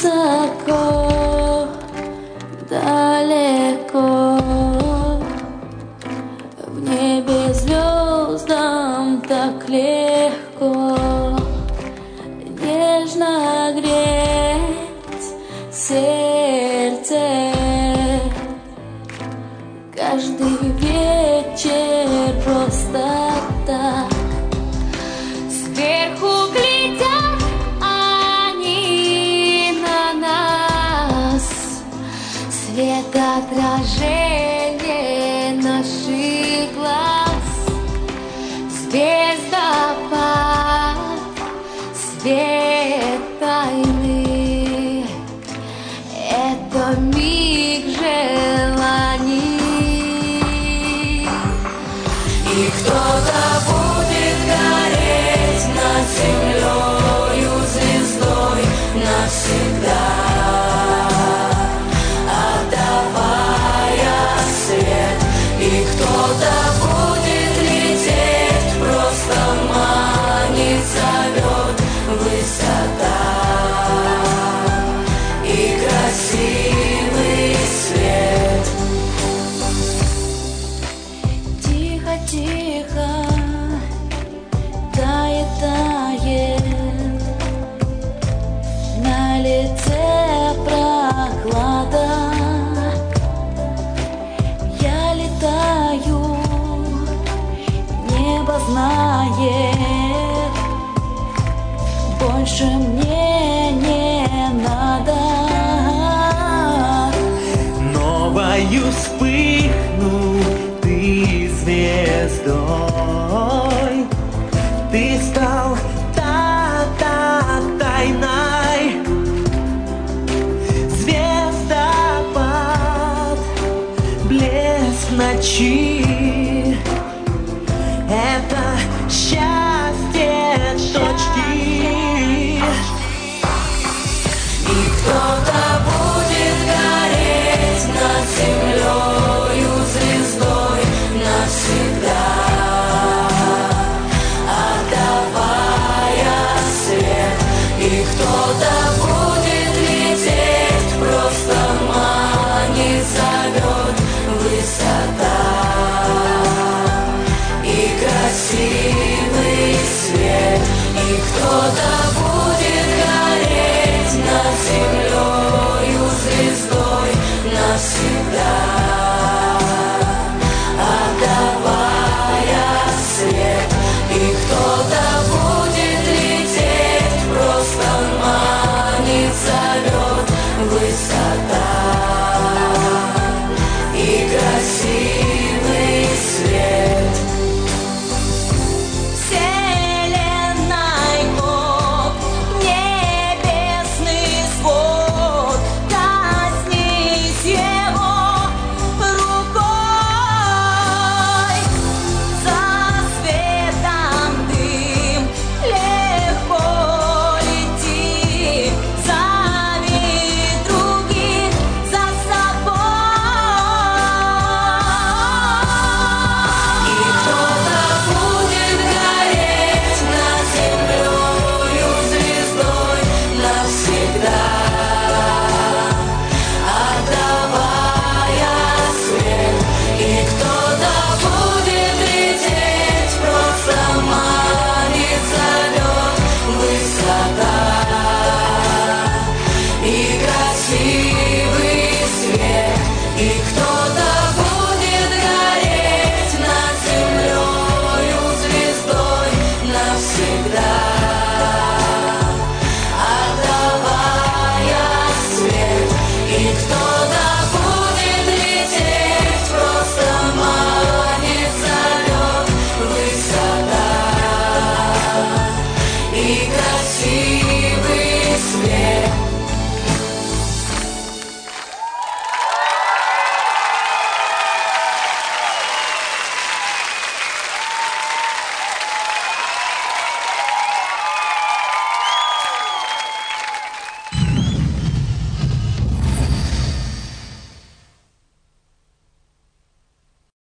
высоко, далеко, в небе звездам так легко нежно греть сердце. Каждый вечер просто так сверху глядят они на нас, светоотражение наших глаз, звездопад, свет тайны, это миг желаний. И кто-то будет гореть над землею звездой навсегда, отдавая свет. И кто-то будет лететь, просто манит, зовет высота и красивый свет. Тихо, тает, тает, на лице прохлада. Я летаю, небо знает, больше мне не надо. Новою вспыхну ты звездой,